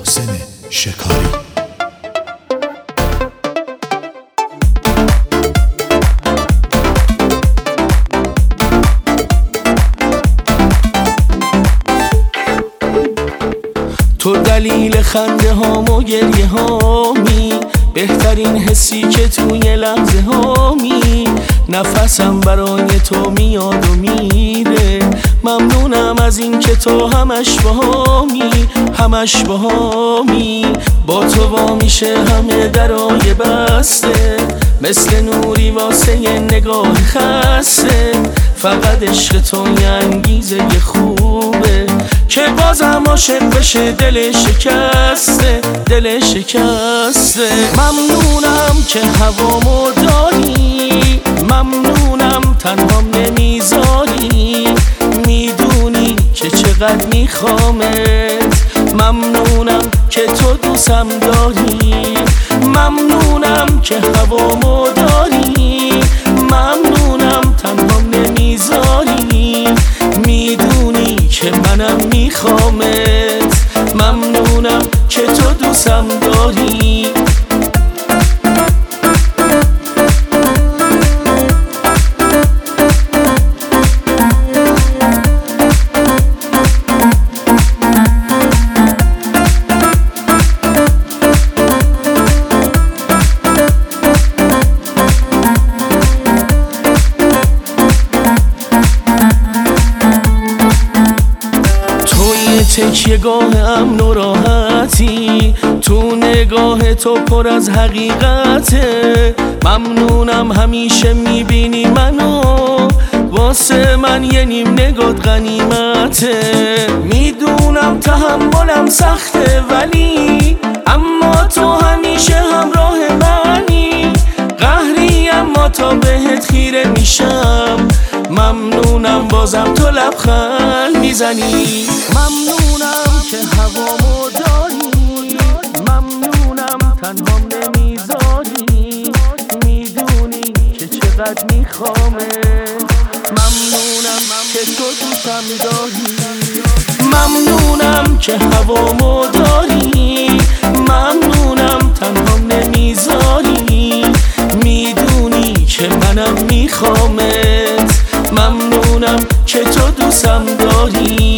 محسن شکاری. تو دلیل خنده هام و گریه هامی، بهترین حسی که توی لحظه هامی. نفسم برای تو میاد و میره، ممنونم از این که تو همش باهامی. با تو وا میشه همه درای بسته، مثل نوری واسه نگاه خسته. فقط عشق تو یه انگیزه خوبه که بازم عاشق بشه دل شکسته. ممنونم که هوامو داری، ممنونم تنهام نمیذاری، میدونی که چقدر میخوامت. ممنونم که تو دوستم داری، ممنونم که هوامو داری، ممنونم تنهام نمیذاری، میدونی که منم میخوامت. ممنونم که تو دوستم داری. تکیه‌گاه امن و راحتی، تو نگاه تو پر از حقیقته. ممنونم همیشه میبینی منو، واسه من یه نیم نگات غنیمته. میدونم تحملم سخته ولی اما تو همیشه همراه منی. قهری اما تا بهت خیره میشم، ممنونم بازم تو لبخند میزنی. ممنونم که هوامو داری، ممنونم تنهام نمیذاری، میدونی که چقدر میخوامت. ممنونم که تو دوستم داری، ممنونم که هوامو داری، ممنونم تنهام نمیذاری، میدونی که منم میخوامت. ممنونم که تو دوستم داری.